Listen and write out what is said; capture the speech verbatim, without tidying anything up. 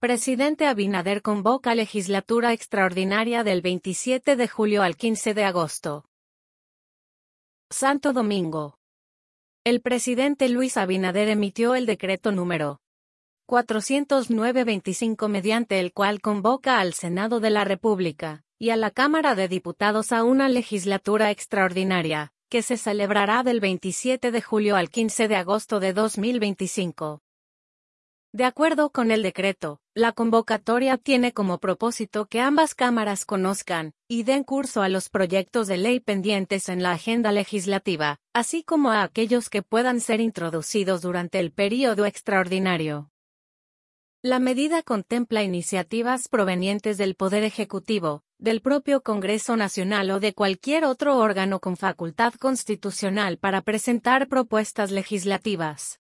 Presidente Abinader convoca legislatura extraordinaria del veintisiete de julio al quince de agosto. Santo Domingo. El presidente Luis Abinader emitió el decreto número cuatrocientos nueve veinticinco mediante el cual convoca al Senado de la República y a la Cámara de Diputados a una legislatura extraordinaria, que se celebrará del veintisiete de julio al quince de agosto de dos mil veinticinco. De acuerdo con el decreto, la convocatoria tiene como propósito que ambas cámaras conozcan y den curso a los proyectos de ley pendientes en la agenda legislativa, así como a aquellos que puedan ser introducidos durante el período extraordinario. La medida contempla iniciativas provenientes del Poder Ejecutivo, del propio Congreso Nacional o de cualquier otro órgano con facultad constitucional para presentar propuestas legislativas.